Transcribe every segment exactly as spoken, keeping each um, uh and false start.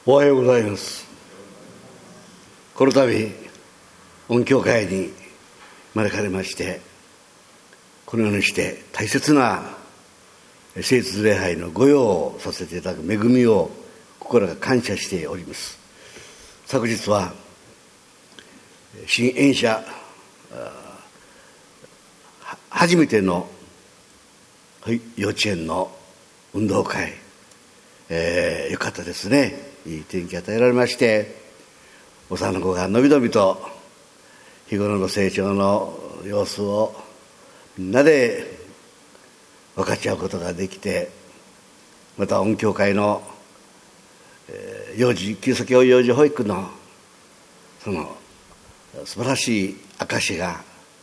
おはようございます。この度御教会に招かれまして、このようにして大切な聖日礼拝の御用をさせていただく恵みを心が感謝しております。昨日は新園舎初めての幼稚園の運動会、えー、よかったですね。いい天気与えられまして、幼子がのびのびと日頃の成長の様子をみんなで分かち合うことができて、また御教会の、えー、幼児キリスト教幼児保育のその素晴らしい証が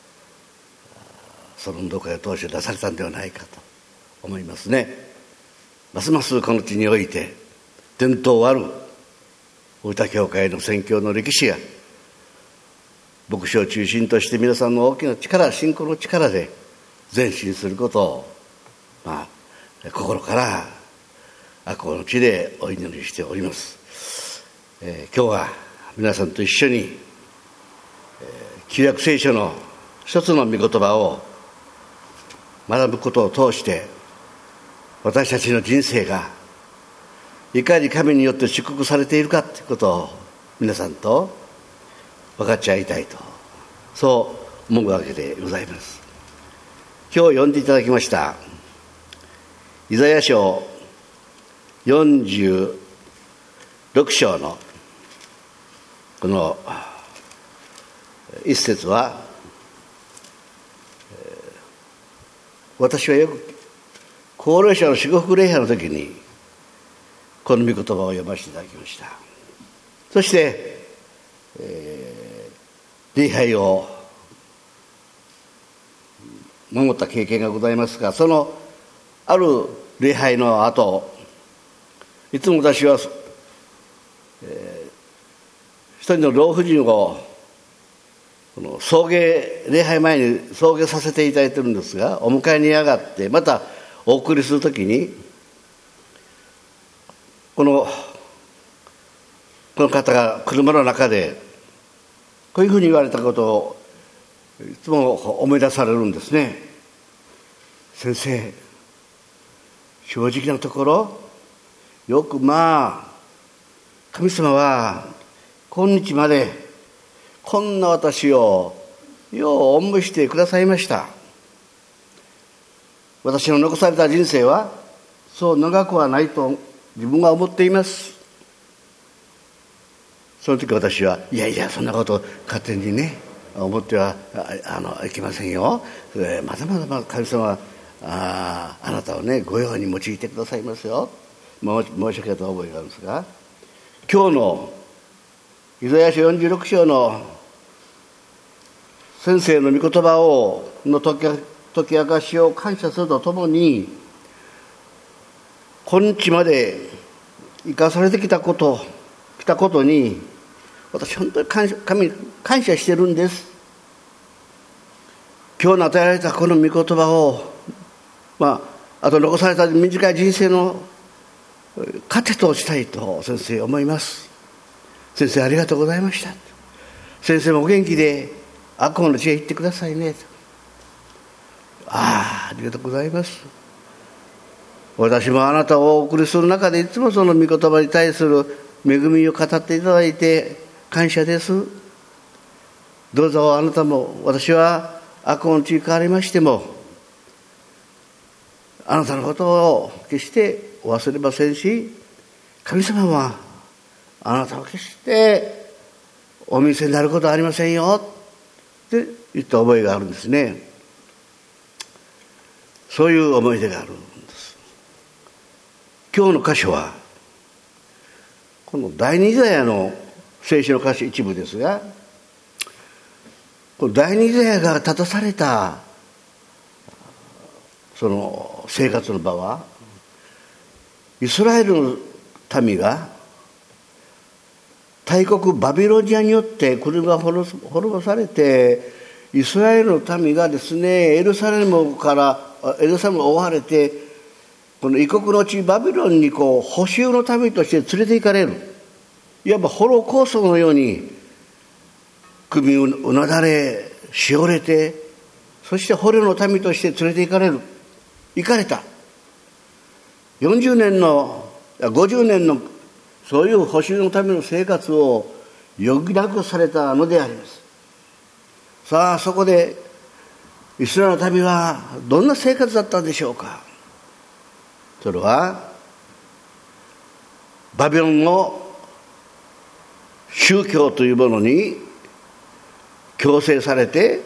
その運動会を通して出されたんではないかと思いますね。ますますこの地において伝統ある大分教会の宣教の歴史が牧師を中心として皆さんの大きな力、信仰の力で前進することを、まあ、心から赤穂の地でお祈りしております。えー、今日は皆さんと一緒に、えー、旧約聖書の一つの御言葉を学ぶことを通して、私たちの人生がいかに神によって祝福されているかということを皆さんと分かち合いたいと、そう思うわけでございます。今日読んでいただきましたイザヤ書よんじゅうろく章のこの一節は、私はよく高齢者の祝福礼拝の時にこの御言葉を読ませていただきました。そして、えー、礼拝を守った経験がございますが、そのある礼拝の後、いつも私は、えー、一人の老婦人をこの送迎礼拝前に送迎させていただいているんですが、お迎えに上がってまたお送りするときに、このこの方が車の中でこういうふうに言われたことをいつも思い出されるんですね。先生、正直なところ、よくまあ神様は今日までこんな私をようおんぶしてくださいました。私の残された人生はそう長くはないと自分は思っています。その時私は、いやいやそんなこと勝手にね思っては あ, あのいけませんよ。まだまだまだ神様は あ, あなたをねご用に用いてくださいますよ。申し訳ないと覚えがあるんですが、今日のイザヤ書よんじゅうろく章の先生の御言葉をの解き、解き明かしを感謝するとともに、今日まで生かされてきたこと来たことに私本当に感謝、神に感謝してるんです。今日の与えられたこの御言葉を、まあ、あと残された短い人生の糧としたいと先生思います。先生ありがとうございました。先生もお元気で赤穂の地へ行ってくださいね。ああ、ありがとうございます。私もあなたをお送りする中でいつもその御言葉に対する恵みを語っていただいて感謝です。どうぞあなたも、私は赤穂の地に変わりましてもあなたのことを決して忘れませんし、神様はあなたを決してお見せになることはありませんよって言った覚えがあるんですね。そういう思い出があるんです。今日の箇所はこの第二イザヤの聖書の箇所一部ですが、この第二イザヤが立たされたその生活の場は、イスラエルの民が大国バビロニアによって国が滅ぼされて、イスラエルの民がですね、エルサレムからエルサレムを追われてこの異国の地バビロンにこう捕囚の民として連れて行かれる。 いわばホロコーストのように首をうなだれしおれて、そして捕虜の民として連れて行かれる行かれたよんじゅうねんのごじゅうねんのそういう捕囚のための生活を余儀なくされたのであります。さあ、そこでイスラエルの民はどんな生活だったんでしょうか。それはバビロンの宗教というものに強制されて、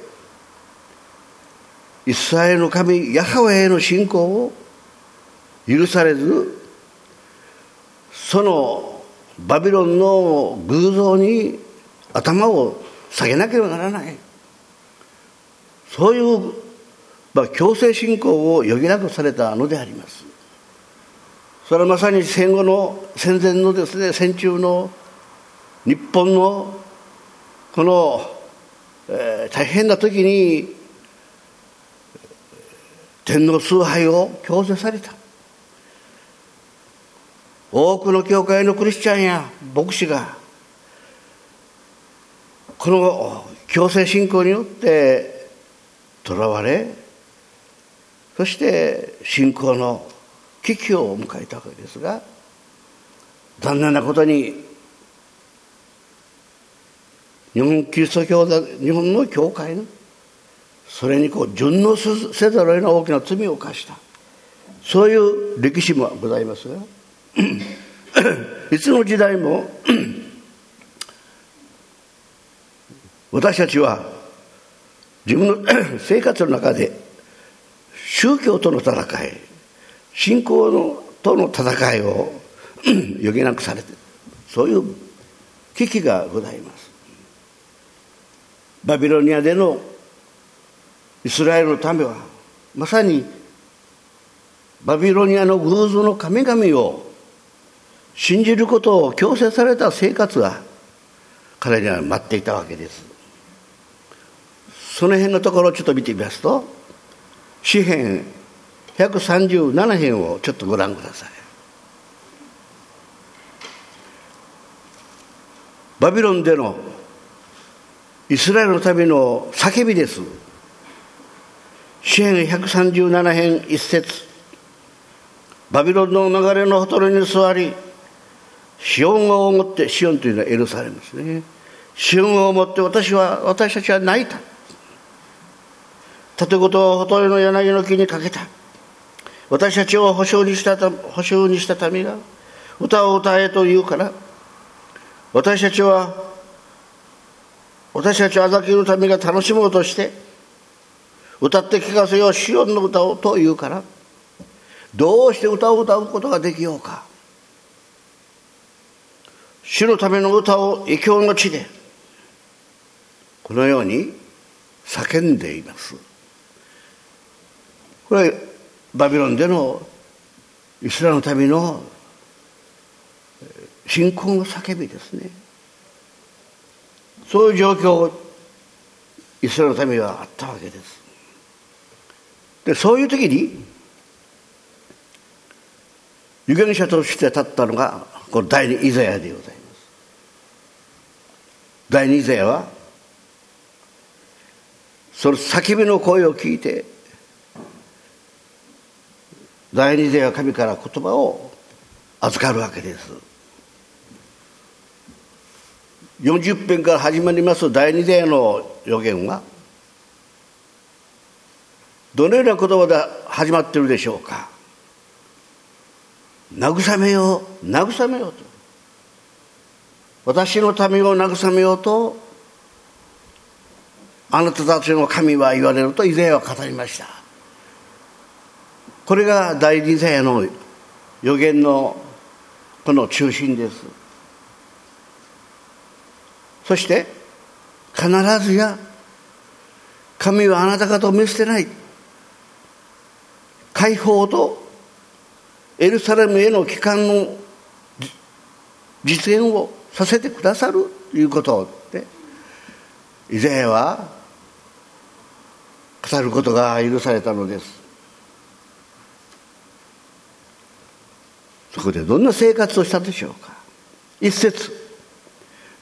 イスラエルの神ヤハウェへの信仰を許されず、そのバビロンの偶像に頭を下げなければならない、そういう、まあ、強制信仰を余儀なくされたのであります。それはまさに戦後の戦前のですね、戦中の日本のこの、えー、大変な時に天皇崇拝を強制された。多くの教会のクリスチャンや牧師がこの強制信仰によって囚われ、そして信仰の危機を迎えたわけですが、残念なことに日本キリスト教だ日本の教会のそれにこう順応せざるを得ない大きな罪を犯した、そういう歴史もございますがいつの時代も私たちは自分の生活の中で宗教との戦い、信仰のとの戦いを余儀なくされている、そういう危機がございます。バビロニアでのイスラエルの民はまさにバビロニアの偶像の神々を信じることを強制された生活が彼には待っていたわけです。その辺のところをちょっと見てみますと、詩編ひゃくさんじゅうなな編をちょっとご覧ください。バビロンでのイスラエルの民の叫びです。詩編ひゃくさんじゅうなな編一節、バビロンの流れのほとりに座り、シオンを思って、シオンというのはエルサレムですね。シオンを思って私は私たちは泣いた。盾事をほとりの柳の木にかけた。私たちを保証にした保証にした民が歌を歌えと言うから、私たちは私たちはあざきの民が楽しもうとして歌って聞かせようシオンの歌をと言うから、どうして歌を歌うことができようか。主のための歌を異教の地でこのように叫んでいます。これバビロンでのイスラエルの民の信仰の叫びですね。そういう状況イスラエルの民はあったわけです。でそういう時に預言者として立ったのがこの第二イザヤでございます。第二イザヤはその叫びの声を聞いて、第二イザヤは神から言葉を預かるわけです。よんじゅっ編から始まります第二イザヤの預言はどのような言葉で始まっているでしょうか。慰めよう慰めようと、私の民を慰めようとあなたたちの神は言われるとイザヤは語りました。これが第二イザヤの預言のこの中心です。そして必ずや神はあなた方を見捨てない、解放とエルサレムへの帰還の実現をさせてくださるということでイザヤは語ることが許されたのです。そこでどんな生活をしたでしょうか。一節、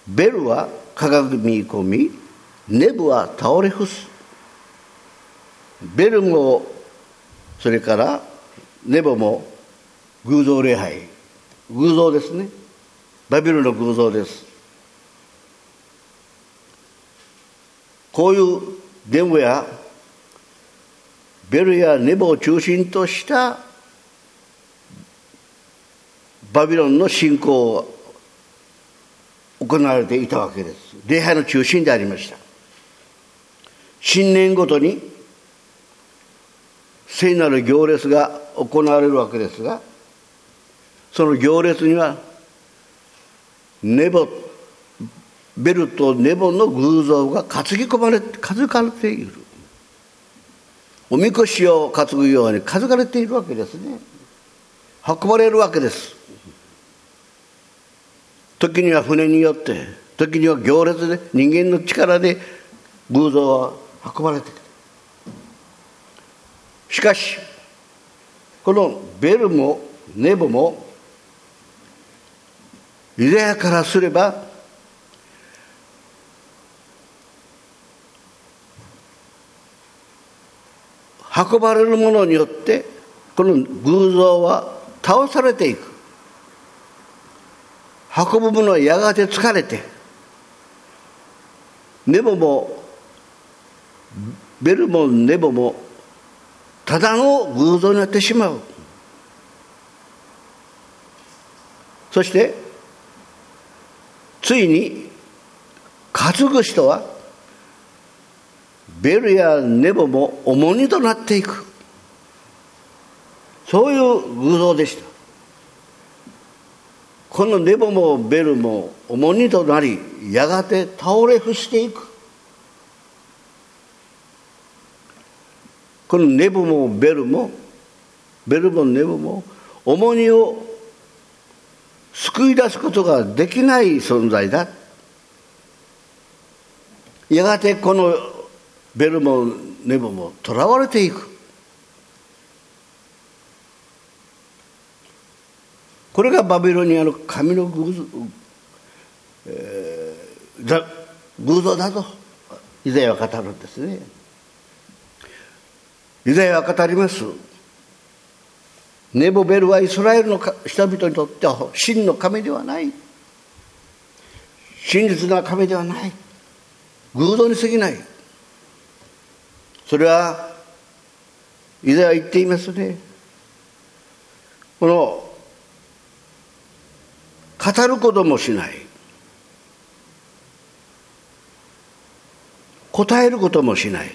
ベルはかがみ込み、ネブは倒れ伏す。ベルもそれからネボも偶像礼拝、偶像ですね。バビロンの偶像です。こういうデモやベルやネボを中心としたバビロンの信仰を行われていたわけです。礼拝の中心でありました。新年ごとに聖なる行列が行われるわけですが、その行列にはネボベルとネボの偶像が担ぎ込まれ担がれている。おみこしを担ぐように担がれているわけですね。運ばれるわけです。時には船によって、時には行列で、人間の力で偶像は運ばれてくる。しかしこのベルもネボもユダヤからすれば運ばれるものによってこの偶像は倒されていく。運ぶ者はやがて疲れて、ネボもベルもネボもただの偶像になってしまう。そしてついに担ぐ人はベルやネボも重荷となっていく。そういう偶像でした。このネボもベルも重荷となり、やがて倒れ伏していく。このネボもベルもベルもネボも重荷を救い出すことができない存在だ。やがてこのベルもネボも囚われていく。これがバビロニアの神の偶像、えー、偶像だとイザヤは語るんですね。イザヤは語ります。ネボベルはイスラエルの人々にとっては真の神ではない。真実な神ではない。偶像に過ぎない。それはイザヤは言っていますね。この語ることもしない、答えることもしない、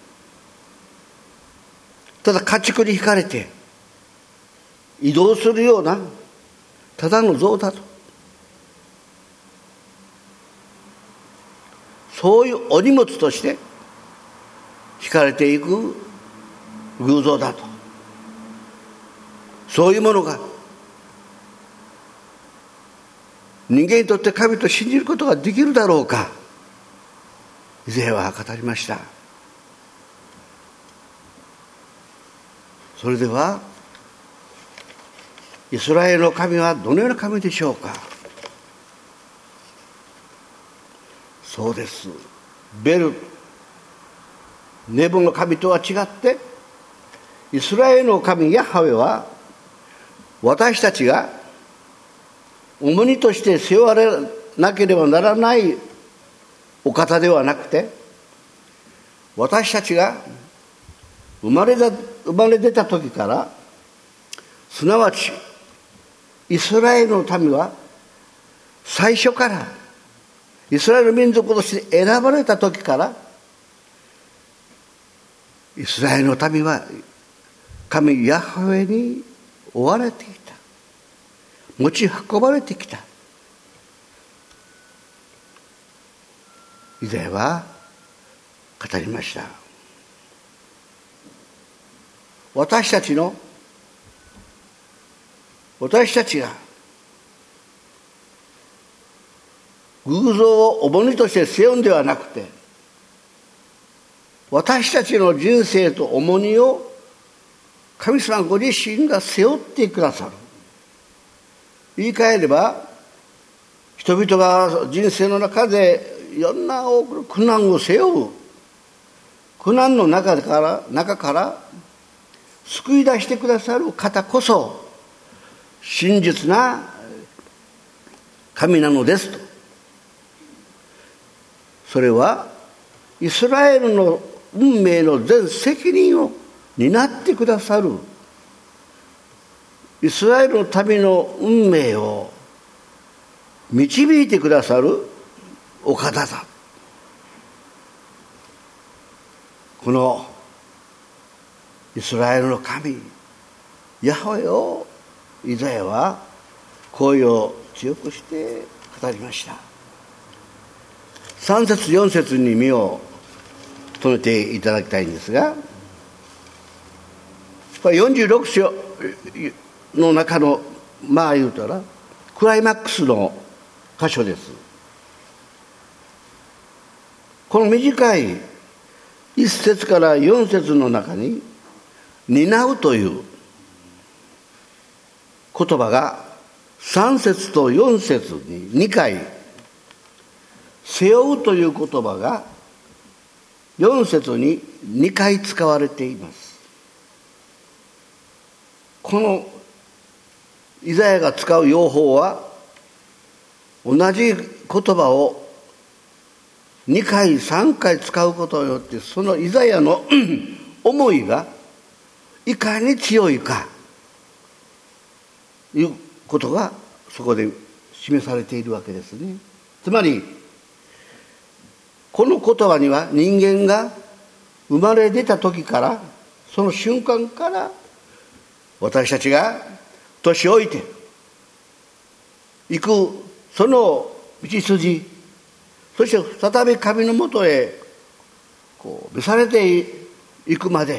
ただ家畜に引かれて移動するようなただの像だと、そういうお荷物として引かれていく偶像だと、そういうものが人間にとって神と信じることができるだろうか。イザヤは語りました。それではイスラエルの神はどのような神でしょうか。そうです。ベルネボの神とは違ってイスラエルの神ヤハウェは私たちが重荷として背負われなければならないお方ではなくて、私たちが生まれた生まれ出た時から、すなわちイスラエルの民は最初からイスラエル民族として選ばれた時から、イスラエルの民は神ヤハウェに追われていた、持ち運ばれてきた。イザヤは語りました。私たちの私たちが偶像を重荷として背負うんではなくて、私たちの人生と重荷を神様ご自身が背負ってくださる。言い換えれば、 人々が人生の中でいろんな多くの苦難を背負う。苦難の中から中から救い出してくださる方こそ真実な神なのですと。それはイスラエルの運命の全責任を担ってくださる、イスラエルの民の運命を導いてくださるお方だ。このイスラエルの神ヤホウをイザヤは声を強くして語りました。さん節よん節に身を止めていただきたいんですが、よんじゅうろく章の中のまあ言うたらクライマックスの箇所です。この短いいっ節からよん節の中に担うという言葉がさん節とよん節ににかい、背負うという言葉がよん節ににかい使われています。このイザヤが使う用法は同じ言葉をにかいさんかい使うことによって、そのイザヤの思いがいかに強いかいうことがそこで示されているわけですね。つまりこの言葉には人間が生まれ出た時から、その瞬間から私たちが年老いていくその道筋、そして再び神のもとへこう召されていくまで、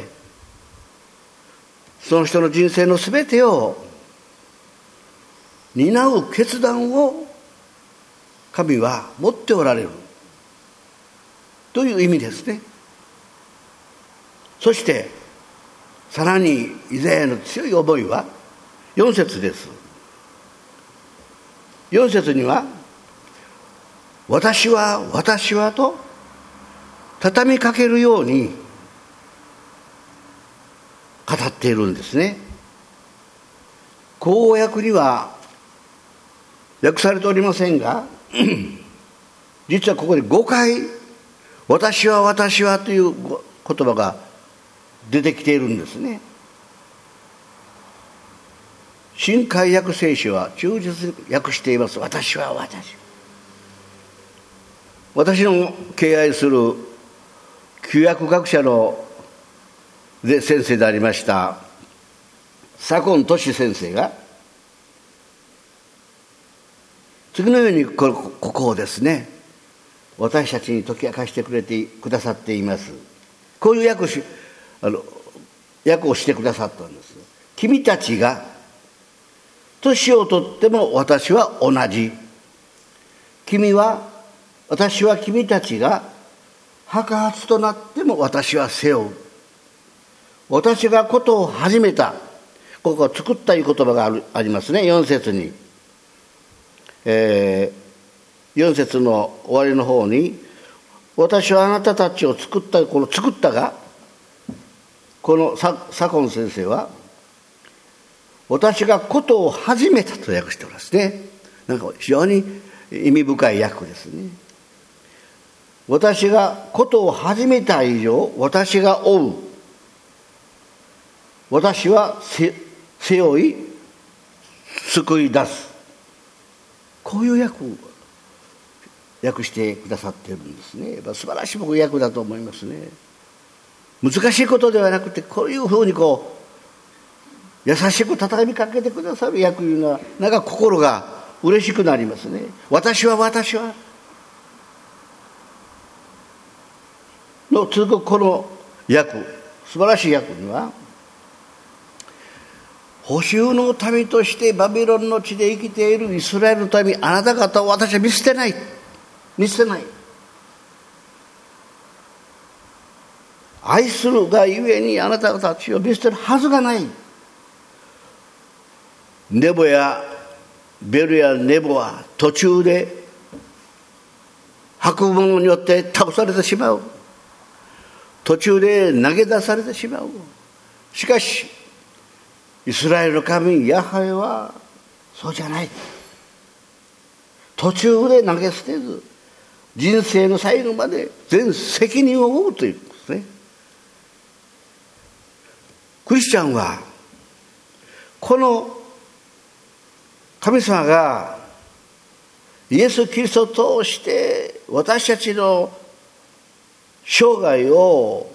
その人の人生のすべてを担う決断を神は持っておられるという意味ですね。そしてさらにイザヤの強い思いはよん節です。よん節には私は私はと畳みかけるように語っているんですね。口語訳には訳されておりませんが実はここでごかい私は私はという言葉が出てきているんですね。新海訳聖書は忠実に訳しています。私は私私の敬愛する旧約学者ので先生でありました左近俊先生が次のようにここをですね、私たちに解き明かしてくれてくださっています。こういう訳しあの訳をしてくださったんです。君たちが年をとっても私は同じ。君は私は君たちが白髪となっても私は背負う。私がことを始めた、ここは作ったいう言葉があるありますね。よん節に、えー、よん節の終わりの方に私はあなたたちを作った、この作ったがこの左近先生は私がことを始めたと訳しておりますね。なんか非常に意味深い訳ですね。私がことを始めた以上私が追う、私は背負い救い出す、こういう訳を訳してくださっているんですね。素晴らしい僕訳だと思いますね。難しいことではなくて、こういうふうにこう優しく畳みかけてくださる訳いうのはなんか心が嬉しくなりますね。私は私はの続くこの訳、素晴らしい訳には、捕囚の民としてバビロンの地で生きているイスラエルの民、あなた方を私は見捨てない見捨てない、愛するがゆえにあなたたちを見捨てるはずがない。ネボやベルやネボは途中で運ぶ者によって倒されてしまう。途中で投げ出されてしまう。しかしイスラエルの神ヤハウェはそうじゃない。途中で投げ捨てず、人生の最後まで全責任を負うということですね。クリスチャンはこの神様がイエス・キリストを通して私たちの生涯を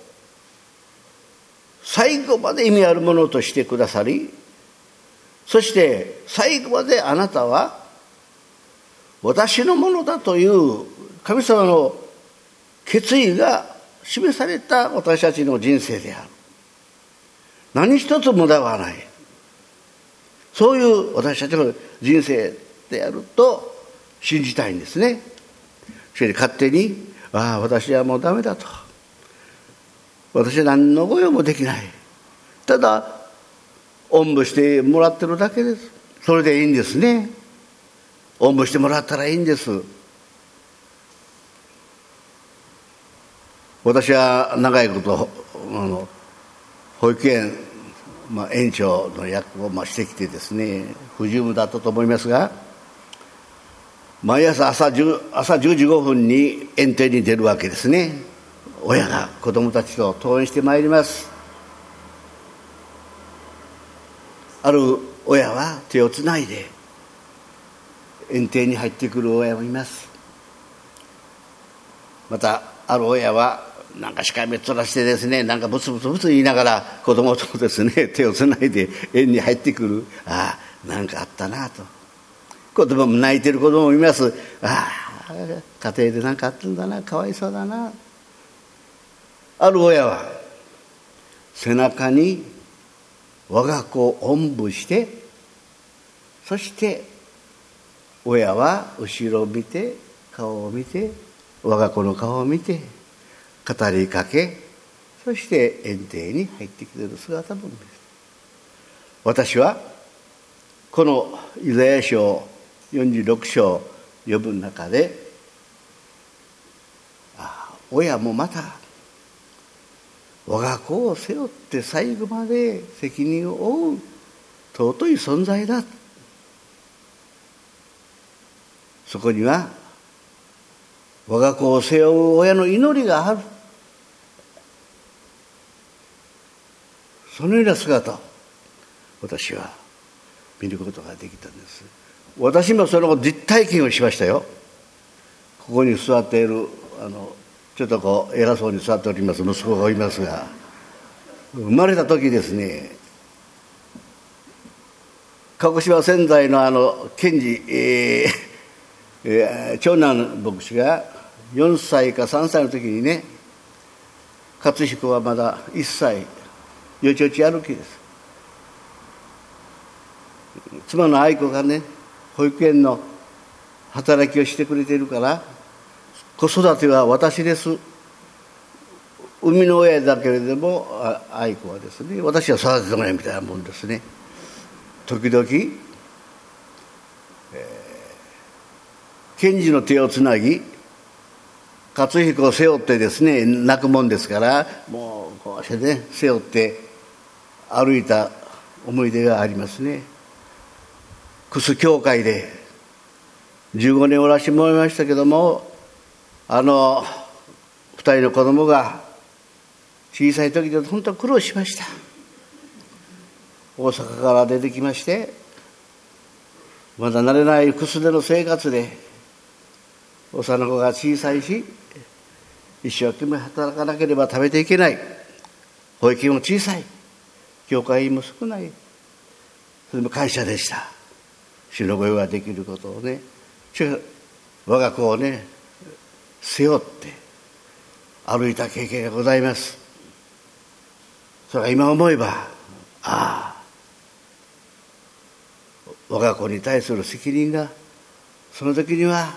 最後まで意味あるものとしてくださり、そして最後まであなたは私のものだという神様の決意が示された私たちの人生である。何一つ無駄はない。そういう私たちの人生であると信じたいんですね。それで勝手に、ああ私はもうダメだと、私は何の御用もできない、ただおんぶしてもらってるだけです、それでいいんですね。おんぶしてもらったらいいんです。私は長いことあの保育園、まあ、園長の役をまあしてきてですね、不十分だったと思いますが、毎朝朝 10, 朝じゅうじごふんに園庭に出るわけですね。親が子どもたちと登園してまいります。ある親は手をつないで園庭に入ってくる親もいます。またある親はなんか控えめっ面してですね、なんかブツブツブツ言いながら子供とですね手をつないで園に入ってくる。ああなんかあったなと。子供も泣いてる子供もいます。ああ家庭でなんかあったんだな、かわいそうだな。ある親は背中に我が子をおんぶして、そして親は後ろを見て顔を見て我が子の顔を見て語りかけ、そして園庭に入ってきている姿も見る。私はこのイザヤ書よんじゅうろく章読む中で、あ親もまた我が子を背負って最後まで責任を負う尊い存在だ。そこには我が子を背負う親の祈りがある。そのような姿を私は見ることができたんです。私もその実体験をしましたよ。ここに座っているあのちょっとこう偉そうに座っております息子がいますが、生まれた時ですね、鹿児島仙台のあの賢治、えーえー、長男牧師がよんさいかさんさいの時にね、勝彦はまだいっさい、よちよち歩きです。妻の愛子がね保育園の働きをしてくれているから、子育ては私です、生みの親だけれども愛子はですね、私は育ててもらえみたいなもんですね。時々、えー、賢治の手をつなぎ勝彦を背負ってですね泣くもんですから、もうこうしてね背負って歩いた思い出がありますね。クス教会でじゅうごねんおらしてもらいましたけども、あのふたりの子供が小さい時で本当に苦労しました。大阪から出てきまして、まだ慣れないクスでの生活で、幼子が小さいし一生懸命働かなければ食べていけない、保育園も小さい、教会員も少ない、それも感謝でした。主の御用ができることをね、我が子をね背負って歩いた経験がございます。それは今思えば、ああ我が子に対する責任がその時には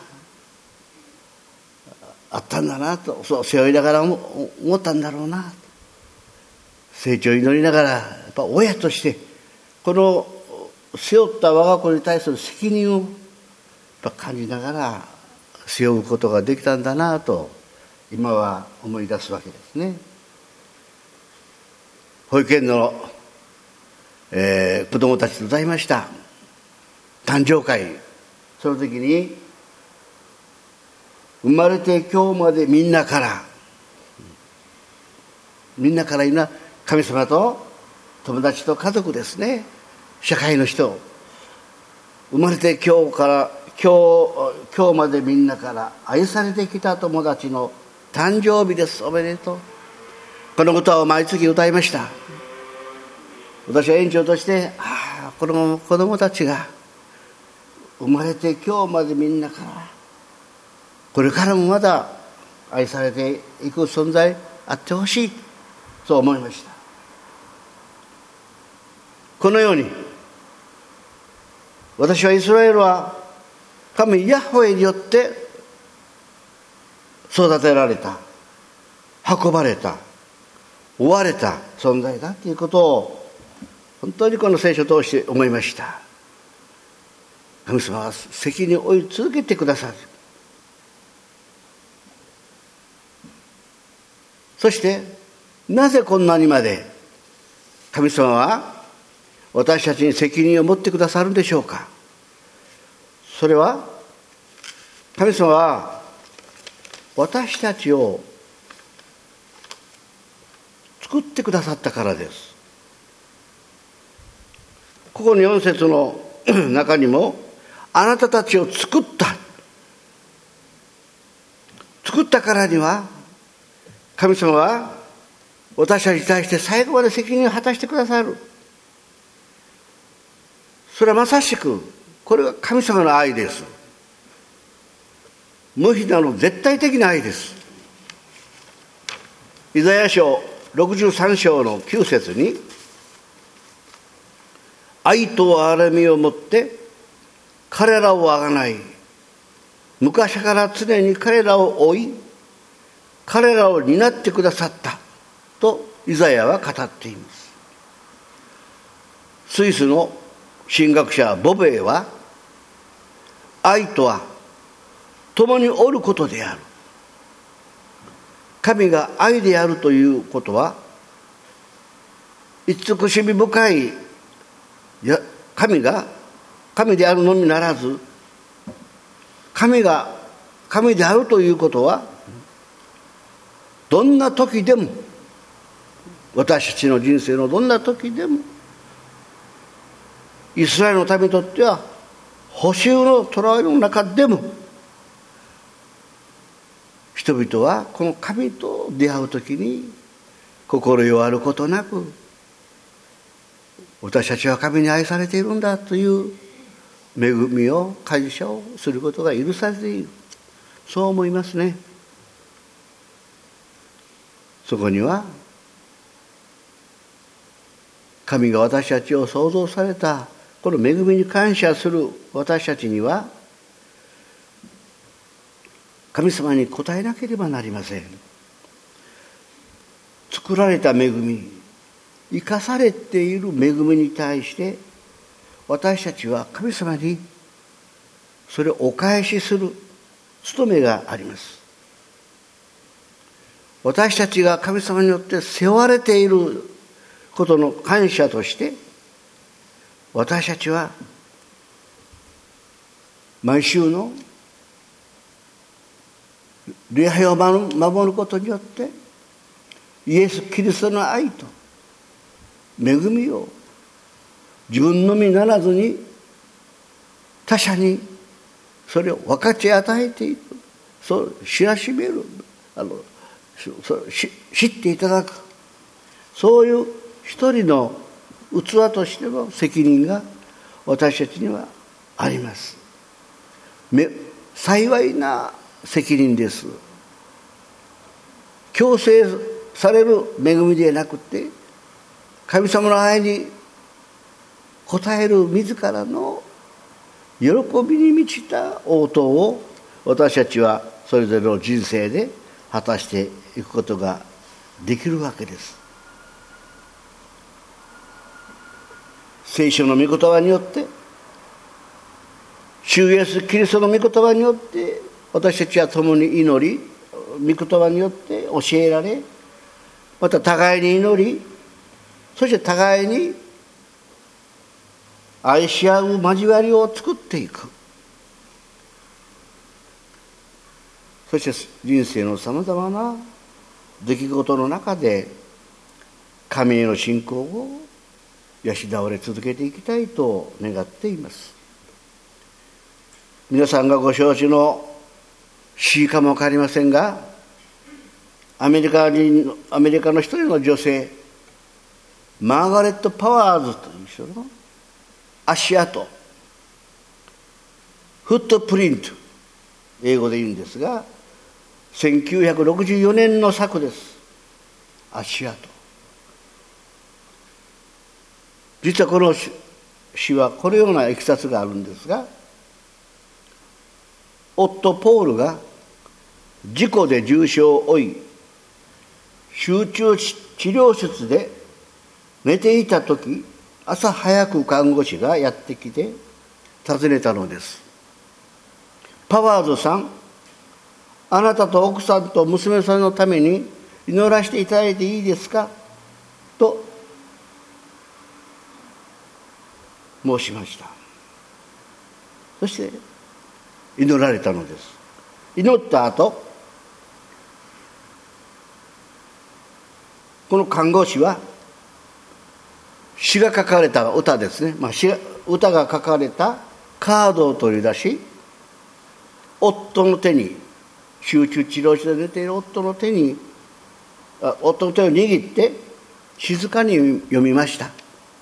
あったんだなと、そう背負いながら思ったんだろうな、成長を祈りながら、やっぱ親としてこの背負った我が子に対する責任を感じながら背負うことができたんだなと今は思い出すわけですね。保育園の、えー、子どもたちと歌いました誕生会。その時に生まれて今日までみんなからみんなからいうのは神様と友達と家族ですね。社会の人、生まれて今日から今日今日までみんなから愛されてきた友達の誕生日です、おめでとう。この歌を毎月歌いました。私は園長として、ああこの子供たちが生まれて今日までみんなからこれからもまだ愛されていく存在あってほしい、そう思いました。このように私はイスラエルは神ヤッホエによって育てられた、運ばれた、追われた存在だということを本当にこの聖書を通して思いました。神様は責任を負い続けてくださる。そしてなぜこんなにまで神様は私たちに責任を持ってくださるんでしょうか。それは神様は私たちを作ってくださったからです。ここのよん節の中にもあなたたちを作った作ったからには神様は私たちに対して最後まで責任を果たしてくださる。それはまさしくこれが神様の愛です。無比なの絶対的な愛です。イザヤ書ろくじゅうさん章のきゅう節に愛と憐れみをもって彼らをあがない、昔から常に彼らを追い彼らを担ってくださったとイザヤは語っています。スイスの神学者ボベーは愛とは共におることである、神が愛であるということは慈しみ深いや神が神であるのみならず、神が神であるということはどんな時でも、私たちの人生のどんな時でもイスラエルの民にとっては捕囚の囚われの中でも人々はこの神と出会う時に心弱ることなく、私たちは神に愛されているんだという恵みを感謝をすることが許されている、そう思いますね。そこには神が私たちを創造されたこの恵みに感謝する私たちには神様に応えなければなりません。作られた恵み、生かされている恵みに対して私たちは神様にそれをお返しする務めがあります。私たちが神様によって背負われていることの感謝として、私たちは毎週の礼拝を守ることによってイエス・キリストの愛と恵みを自分のみならずに他者にそれを分かち与えていく、そう知らしめる、あのそう知っていただく、そういう一人の器としての責任が私たちにはあります。幸いな責任です。強制される恵みでなくて、神様の愛に応える自らの喜びに満ちた応答を私たちはそれぞれの人生で果たしていくことができるわけです。 聖書の御言葉によって、主イエスキリストの御言葉によって私たちは共に祈り、御言葉によって教えられ、また互いに祈り、そして互いに愛し合う交わりを作っていく。そして人生のさまざまな出来事の中で神への信仰を養われ続けていきたいと願っています。皆さんがご承知の詩かもわかりませんが、アメリカ人アメリカの一人の女性、マーガレット・パワーズという人の足跡、フットプリント、英語で言うんですが、せんきゅうひゃくろくじゅうよねんの作です。足跡。実はこの詩はこのような経緯があるんですが、夫ポールが事故で重傷を負い、集中治療室で寝ていたとき、朝早く看護師がやってきて尋ねたのです。パワーズさん、あなたと奥さんと娘さんのために祈らせていただいていいですかと申しました。そして祈られたのです。祈った後、この看護師は詩が書かれた歌ですね、まあ、詩が歌が書かれたカードを取り出し、夫の手に、集中治療室で寝ている夫の手に夫の手を握って静かに読みました。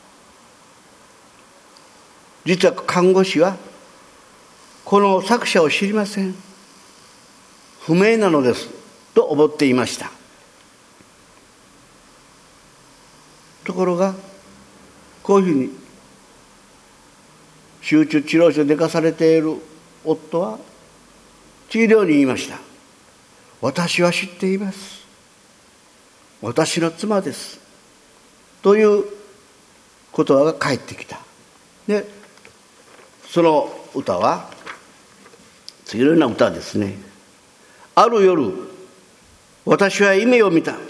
実は看護師はこの作者を知りません、不明なのですと思っていました。ところがこういうふうに集中治療所で寝かされている夫は次のように言いました。私は知っています。私の妻です。という言葉が返ってきた。で、その歌は次のような歌ですね。ある夜、私は夢を見た。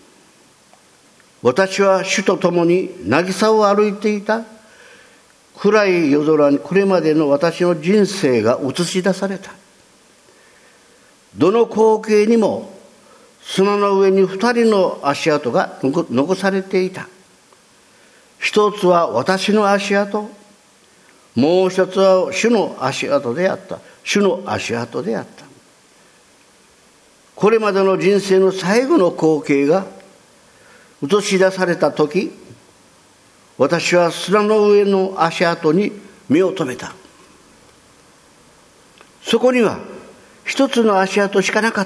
私は主と共に渚を歩いていた。暗い夜空にこれまでの私の人生が映し出された。どの光景にも砂の上に二人の足跡が残されていた。一つは私の足跡、もう一つは主の足跡であった。主の足跡であった。これまでの人生の最後の光景が映し出されたとき、私は砂の上の足跡に目を留めた。そこには一つの足跡しかなかった。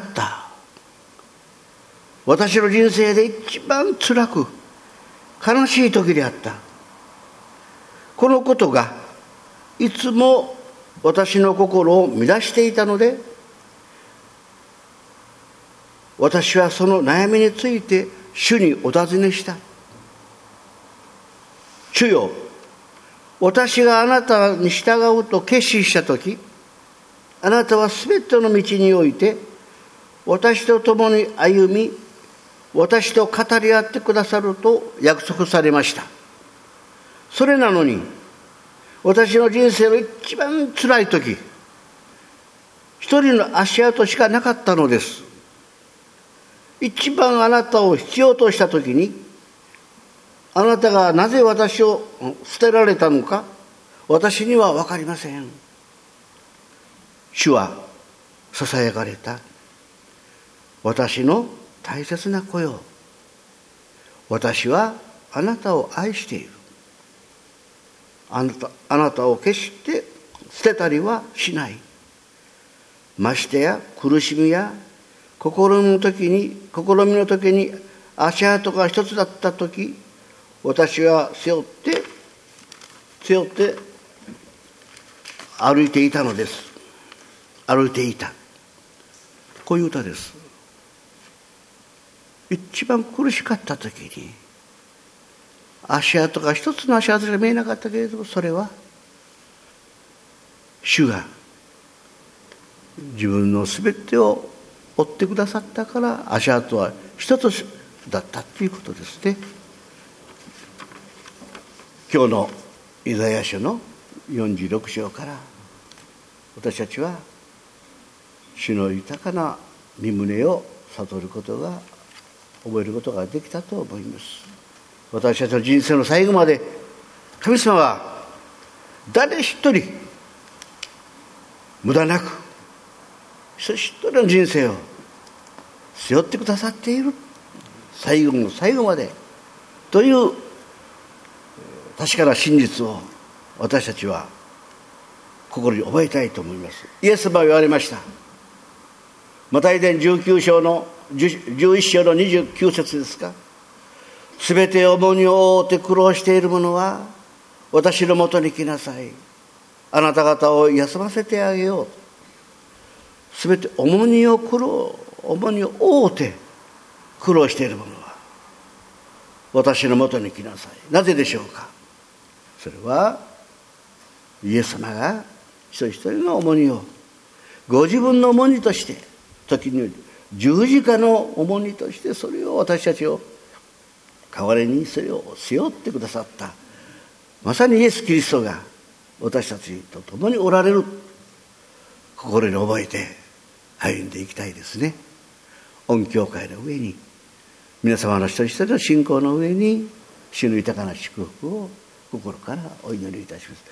私の人生で一番辛く悲しい時であった。このことがいつも私の心を乱していたので、私はその悩みについて主にお尋ねした。主よ、私があなたに従うと決心したとき、あなたはすべての道において私と共に歩み、私と語り合ってくださると約束されました。それなのに、私の人生の一番辛い時、一人の足跡しかなかったのです。一番あなたを必要とした時に、あなたがなぜ私を捨てられたのか、私には分かりません。主はささやかれた。私の大切な子よ、私はあなたを愛している。あなた、あなたを決して捨てたりはしない。ましてや苦しみや試みの時に、試みの時に足跡が一つだった時、私は背負って、背負って歩いていたのです。歩いていた。こういう歌です。一番苦しかった時に、 足跡が一つの足跡が見えなかったけれども、それは主が自分のすべてを追ってくださったから足跡は一つだったということですね。今日のイザヤ書のよんじゅうろく章から私たちは主の豊かな御胸を悟ることが覚えることができたと思います。私たちの人生の最後まで神様は誰一人無駄なく一人の人生を背負ってくださっている、最後の最後までという確かな真実を私たちは心に覚えたいと思います。イエス様は言われました。マタイ伝じゅうきゅう章のじゅういち章のにじゅうきゅう節ですか。すべて重荷を負って苦労している者は私のもとに来なさい。あなた方を休ませてあげよう。すべて重荷を苦労重荷を負って苦労している者は私のもとに来なさい。なぜでしょうか。それはイエス様が一人一人の重荷をご自分の重荷として、時に十字架の重荷としてそれを私たちを代わりにそれを背負ってくださった、まさにイエス・キリストが私たちと共におられる、心に覚えて歩んでいきたいですね。御教会の上に、皆様の一人一人の信仰の上に主の豊かな祝福を心からお祈りいたします。